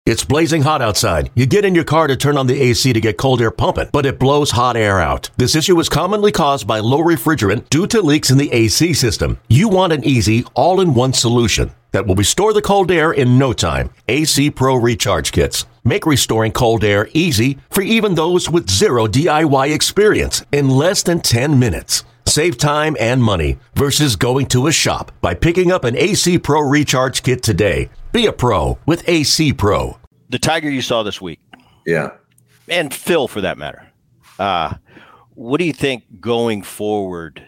It's blazing hot outside. You get in your car to turn on the AC to get cold air pumping, but it blows hot air out. This issue is commonly caused by low refrigerant due to leaks in the AC system. You want an easy, all-in-one solution that will restore the cold air in no time. AC Pro Recharge Kits make restoring cold air easy for even those with zero DIY experience in less than 10 minutes. Save time and money versus going to a shop by picking up an AC Pro Recharge Kit today. Be a pro with AC Pro. The Tiger you saw this week. Yeah. And Phil, for that matter. What do you think going forward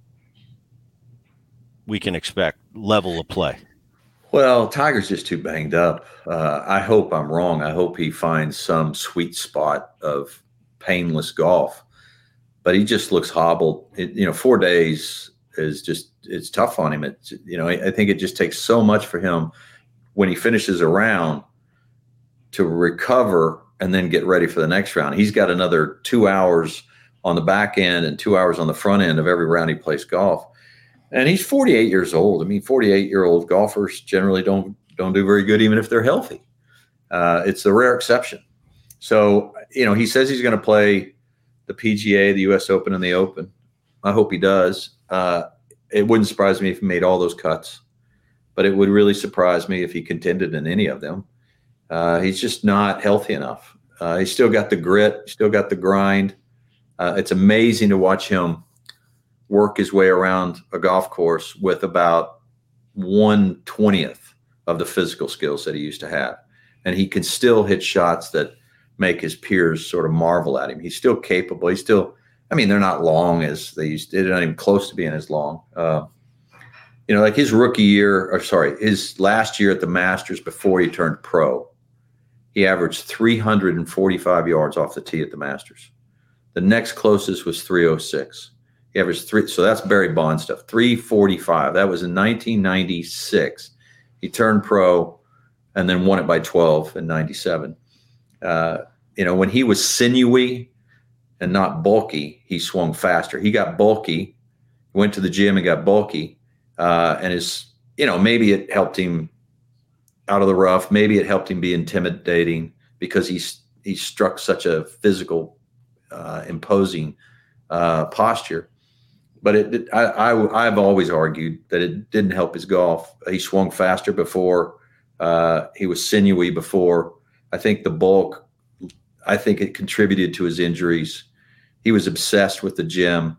we can expect level of play? Well, Tiger's just too banged up. I hope I'm wrong. I hope he finds some sweet spot of painless golf. But he just looks hobbled. 4 days it's tough on him. I think it just takes so much for him when he finishes a round to recover and then get ready for the next round. He's got another 2 hours on the back end and 2 hours on the front end of every round he plays golf. And he's 48 years old. I mean, 48-year-old golfers generally don't do very good even if they're healthy. It's the rare exception. So, he says he's going to play the PGA, the U.S. Open, and the Open. I hope he does. It wouldn't surprise me if he made all those cuts, but it would really surprise me if he contended in any of them. He's just not healthy enough. He's still got the grit, still got the grind. It's amazing to watch him work his way around a golf course with about 1/20th of the physical skills that he used to have. And he can still hit shots that make his peers sort of marvel at him. He's still capable. They're not long as they used to. They're not even close to being as long. Like his his last year at the Masters before he turned pro, he averaged 345 yards off the tee at the Masters. The next closest was 306. He averaged so that's Barry Bonds stuff, 345. That was in 1996. He turned pro and then won it by 12 in 97. When he was sinewy and not bulky, he swung faster. He got bulky, went to the gym and got bulky. Maybe it helped him out of the rough. Maybe it helped him be intimidating because he struck such a physical, imposing posture. But I've always argued that it didn't help his golf. He swung faster before. He was sinewy before. I think the bulk, it contributed to his injuries. He was obsessed with the gym.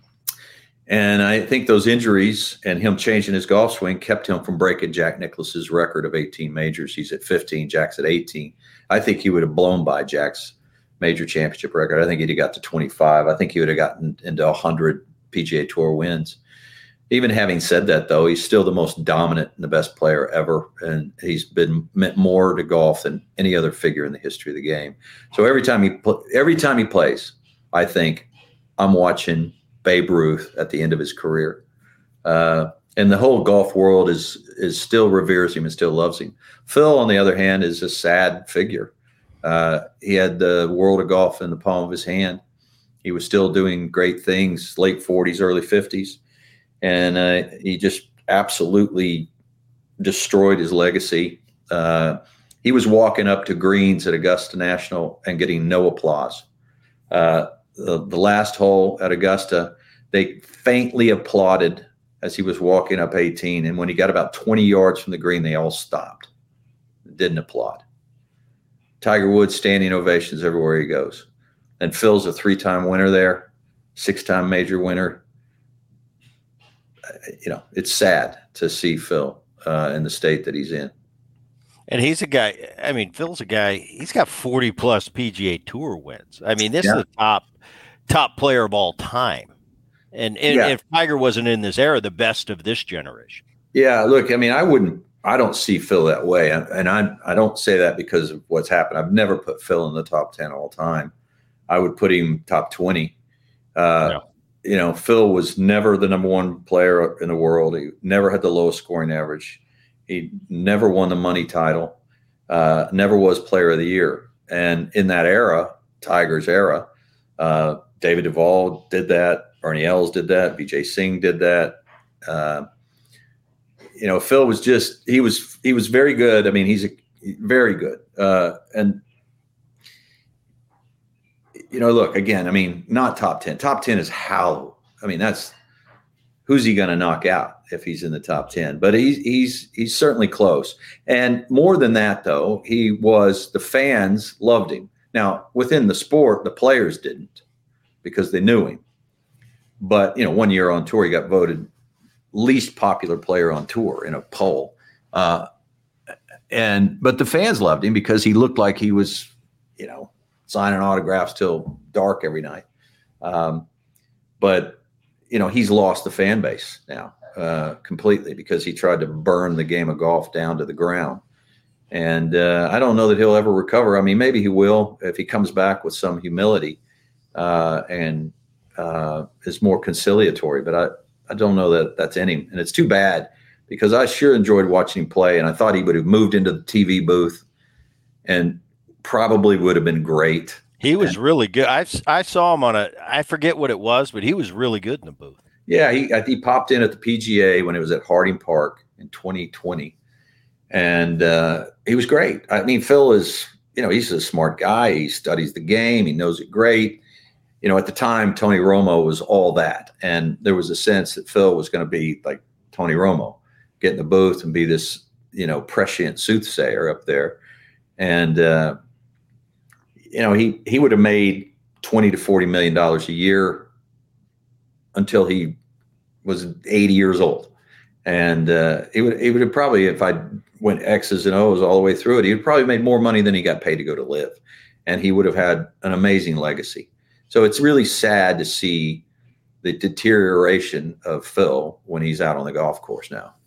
And I think those injuries and him changing his golf swing kept him from breaking Jack Nicklaus's record of 18 majors. He's at 15, Jack's at 18. I think he would have blown by Jack's major championship record. I think he'd have got to 25. I think he would have gotten into 100 PGA Tour wins. Even having said that, though, he's still the most dominant and the best player ever, and he's meant more to golf than any other figure in the history of the game. So every time he plays, I think I'm watching Babe Ruth at the end of his career, and the whole golf world is still reveres him and still loves him. Phil, on the other hand, is a sad figure. He had the world of golf in the palm of his hand. He was still doing great things, late 40s, early 50s. And he just absolutely destroyed his legacy. He was walking up to greens at Augusta National and getting no applause. The last hole at Augusta, they faintly applauded as he was walking up 18. And when he got about 20 yards from the green, they all stopped. Didn't applaud. Tiger Woods standing ovations everywhere he goes. And Phil's a 3-time winner there, 6-time major winner. It's sad to see Phil in the state that he's in. And he's a guy, Phil's a guy, he's got 40 plus PGA Tour wins. This is the top player of all time. And if Tiger wasn't in this era, the best of this generation. Yeah, look, I don't see Phil that way. And I don't say that because of what's happened. I've never put Phil in the top 10 all time. I would put him top 20. Phil was never the number one player in the world. He never had the lowest scoring average. He never won the money title, never was player of the year. And in that era, Tiger's era, David Duval did that. Ernie Els did that. Vijay Singh did that. Phil was he was very good. He's very good. And look, again, I mean, not top 10. Top 10 is how. I mean, that's who's he going to knock out if he's in the top 10? But he's certainly close. And more than that, though, the fans loved him. Now, within the sport, the players didn't because they knew him. But, 1 year on tour, he got voted least popular player on tour in a poll. But the fans loved him because he looked like he was, signing autographs till dark every night. But he's lost the fan base now completely because he tried to burn the game of golf down to the ground. And I don't know that he'll ever recover. I mean, maybe he will if he comes back with some humility and is more conciliatory. But I don't know that that's in him. And it's too bad because I sure enjoyed watching him play. And I thought he would have moved into the TV booth and probably would have been great. He was really good. I saw him I forget what it was, but he was really good in the booth. Yeah, he popped in at the PGA when it was at Harding Park in 2020. And he was great. I mean, Phil is, he's a smart guy. He studies the game. He knows it great. At the time, Tony Romo was all that. And there was a sense that Phil was going to be like Tony Romo, get in the booth and be this, prescient soothsayer up there. And, he would have made $20 to $40 million a year until he was 80 years old. And he would have probably, if I went X's and O's all the way through it, he would probably made more money than he got paid to go to live. And he would have had an amazing legacy. So it's really sad to see the deterioration of Phil when he's out on the golf course now.